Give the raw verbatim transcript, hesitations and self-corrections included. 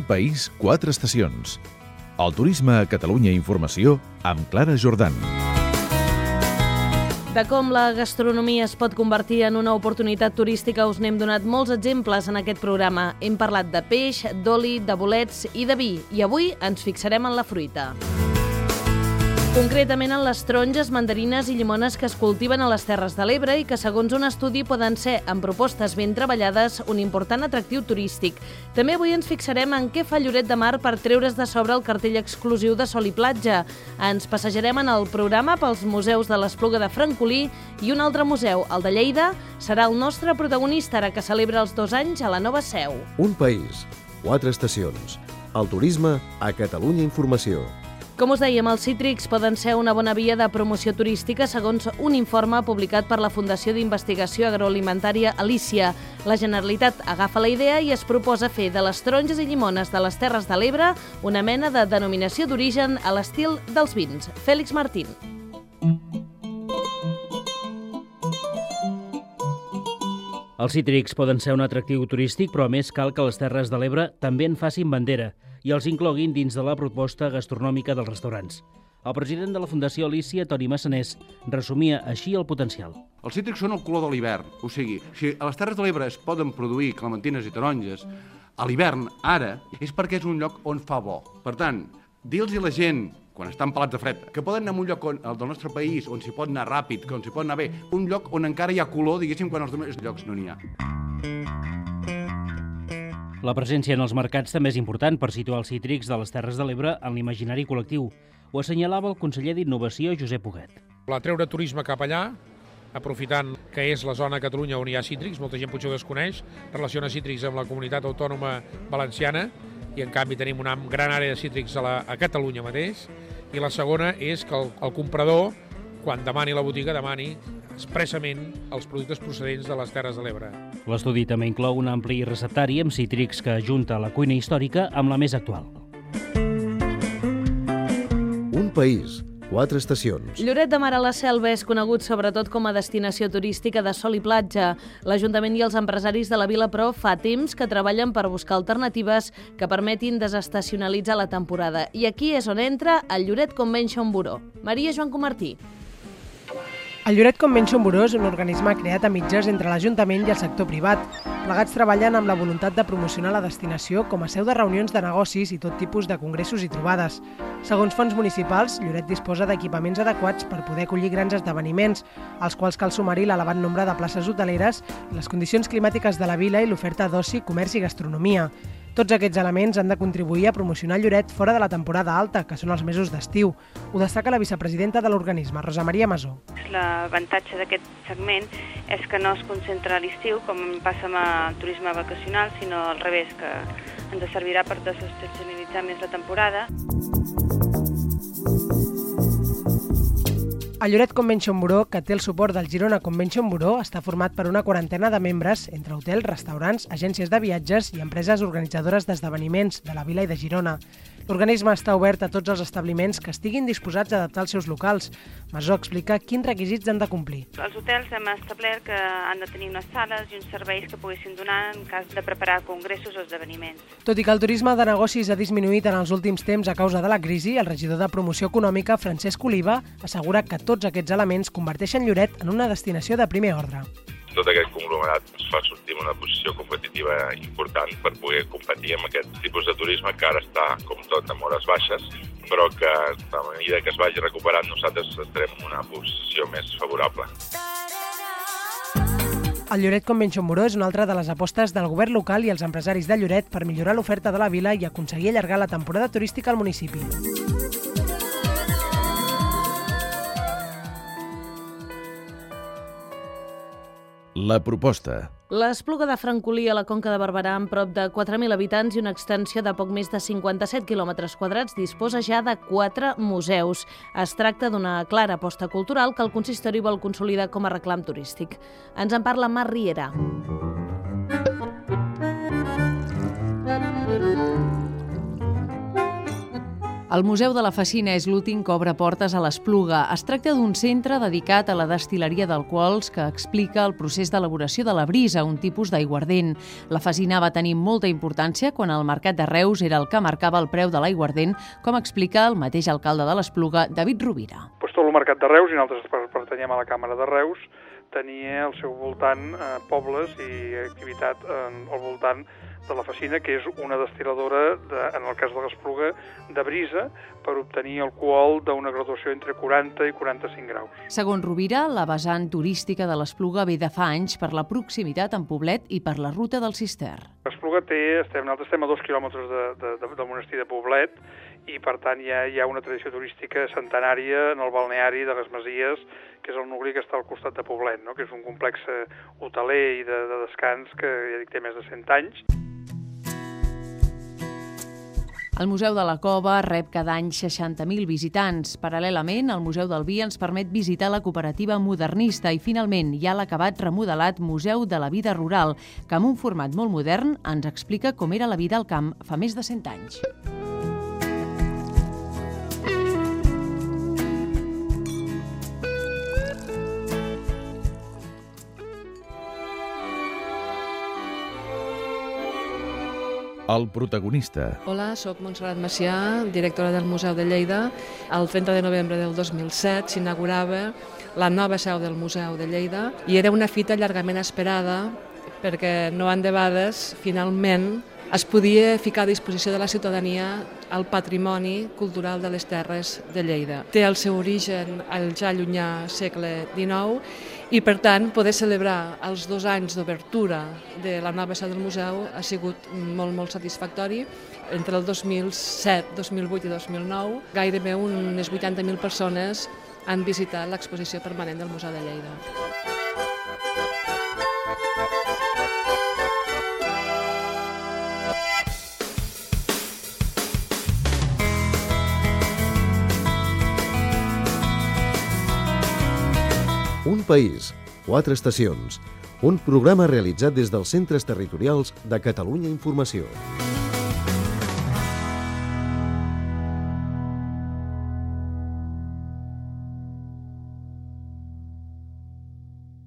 Un país, quatre estacions. El turisme a Catalunya Informació amb Clara Jordan. De com la gastronomia es pot convertir en una oportunitat turística us n'hem donat molts exemples en aquest programa. Hem parlat de peix, d'oli, de bolets i de vi, i avui ens fixarem en la fruita. Concretament en les taronges, mandarines i llimones que es cultiven a les Terres de l'Ebre i que, segons un estudi, poden ser, amb propostes ben treballades, un important atractiu turístic. També avui ens fixarem en què fa Lloret de Mar per treure's de sobre el cartell exclusiu de Sol i Platja. Ens passejarem en el programa pels museus de l'Espluga de Francolí i un altre museu, el de Lleida, serà el nostre protagonista ara que celebra els dos anys a la nova seu. Un país, quatre estacions. El turisme a Catalunya Informació. Com us dèiem, els cítrics poden ser una bona via de promoció turística segons un informe publicat per la Fundació d'Investigació Agroalimentària Alícia. La Generalitat agafa la idea i es proposa fer de les taronges i llimones de les Terres de l'Ebre una mena de denominació d'origen a l'estil dels vins. Fèlix Martín. Els cítrics poden ser un atractiu turístic, però a més cal que les Terres de l'Ebre també en facin bandera i els incloguin dins de la proposta gastronòmica dels restaurants. El president de la Fundació Alícia, Toni Massanés, resumia així el potencial. Els cítrics són el color de l'hivern, o sigui, si a les Terres de l'Ebre es poden produir clementines i taronges, a l'hivern, ara, és perquè és un lloc on fa bo. Per tant, dir-los a la gent, quan estan pelats de fred, que poden anar a un lloc on, el del nostre país, on s'hi pot anar ràpid, on s'hi pot anar bé, un lloc on encara hi ha color, diguéssim, quan als altres llocs no n'hi ha. La presència en els mercats també és important per situar els cítrics de les Terres de l'Ebre en l'imaginari col·lectiu. Ho assenyalava el conseller d'Innovació, Josep Huguet. La treure turisme cap allà, aprofitant que és la zona a Catalunya on hi ha cítrics, molta gent potser ho desconeix, relaciona cítrics amb la comunitat autònoma valenciana, i en canvi tenim una gran àrea de cítrics a, la, a Catalunya mateix. I la segona és que el, el comprador, quan demani la botiga, demani expressament els productes procedents de les Terres de l'Ebre. L'estudi també inclou un ampli receptari amb cítrics que ajunta la cuina històrica amb la més actual. Un país, quatre estacions. Lloret de Mar a la Selva és conegut sobretot com a destinació turística de sol i platja. L'Ajuntament i els empresaris de la vila, però, fa temps que treballen per buscar alternatives que permetin desestacionalitzar la temporada. I aquí és on entra el Lloret Convention Bureau. Maria Joan Comartí. El Lloret Convention Bureau és un organisme creat a mitges entre l'Ajuntament i el sector privat. Plegats treballen amb la voluntat de promocionar la destinació com a seu de reunions de negocis i tot tipus de congressos i trobades. Segons fons municipals, Lloret disposa d'equipaments adequats per poder acollir grans esdeveniments, als quals cal sumar-hi l'elevat nombre de places hoteleres, les condicions climàtiques de la vila i l'oferta d'oci, comerç i gastronomia. Tots aquests elements han de contribuir a promocionar Lloret fora de la temporada alta, que són els mesos d'estiu. Ho destaca la vicepresidenta de l'organisme, Rosa Maria Masó. L'avantatge d'aquest segment és que no es concentra a l'estiu, com passa amb el turisme vacacional, sinó al revés, que ens servirà per desestacionalitzar més la temporada. El Lloret Convention Bureau, que té el suport del Girona Convention Bureau, està format per una quarantena de membres entre hotels, restaurants, agències de viatges i empreses organitzadores d'esdeveniments de la vila i de Girona. L'organisme està obert a tots els establiments que estiguin disposats a adaptar els seus locals. Masó explica quins requisits han de complir. Els hotels hem establert que han de tenir unes sales i uns serveis que poguessin donar en cas de preparar congressos o esdeveniments. Tot i que el turisme de negocis ha disminuït en els últims temps a causa de la crisi, el regidor de Promoció Econòmica, Francesc Oliva, assegura que tots aquests elements converteixen Lloret en una destinació de primer ordre. Tot aquest conglomerat ens fa sortir en una posició competitiva important per poder competir amb aquest tipus de turisme que ara està, com tot, amb hores baixes, però que a mesura que es vagi recuperant nosaltres estarem en una posició més favorable. El Lloret Convention Bureau és una altra de les apostes del govern local i els empresaris de Lloret per millorar l'oferta de la vila i aconseguir allargar la temporada turística al municipi. La proposta. L'Espluga de Francolí a la Conca de Barberà, amb prop de quatre mil habitants i una extensió de poc més de cinquanta-set quilòmetres quadrats, disposa ja de quatre museus. Es tracta d'una clara aposta cultural que el consistori vol consolidar com a reclam turístic. Ens en parla Mar Riera. El Museu de la Fecina és l'últim que obre portes a l'Espluga. Es tracta d'un centre dedicat a la destil·leria d'alcohols que explica el procés d'elaboració de la brisa, un tipus d'aiguardent. La Fecina va tenir molta importància quan el mercat de Reus era el que marcava el preu de l'aiguardent, com explica el mateix alcalde de l'Espluga, David Rovira. Pues tot el mercat de Reus, i nosaltres pertanyem a la Càmera de Reus, tenia al seu voltant eh, pobles i activitat eh, al voltant de la Fecina, que és una destil·ladora, de, en el cas de l'Espluga, de brisa per obtenir alcohol d'una graduació entre quaranta i quaranta-cinc graus. Segons Rovira, la vessant turística de l'Espluga ve de fa anys per la proximitat amb Poblet i per la ruta del Cister. L'Espluga té, estem, nosaltres estem a dos quilòmetres de, de, de, del monestir de Poblet i per tant hi ha, hi ha una tradició turística centenària en el balneari de les Masies, que és el nucli que està al costat de Poblet, no? Que és un complex hoteler i de, de descans que ja dic, té més de cent anys. El Museu de la Cova rep cada any seixanta mil visitants. Paral·lelament, el Museu del Vi ens permet visitar la cooperativa modernista i, finalment, hi ha l'acabat remodelat Museu de la Vida Rural, que amb un format molt modern ens explica com era la vida al camp fa més de cent anys. El protagonista. Hola, soc Montserrat Macià, directora del Museu de Lleida. El trenta de novembre del dos mil set s'inaugurava la nova seu del Museu de Lleida i era una fita llargament esperada perquè no endebades, finalment, es podia ficar a disposició de la ciutadania el patrimoni cultural de les terres de Lleida. Té el seu origen al ja llunyà segle dinou i, per tant, poder celebrar els dos anys d'obertura de la nova seu del museu ha sigut molt, molt satisfactori. Entre el dos mil set, dos mil vuit i dos mil nou, gairebé unes vuitanta mil persones han visitat l'exposició permanent del Museu de Lleida. Un país, quatre estacions. Un programa realitzat des dels centres territorials de Catalunya Informació.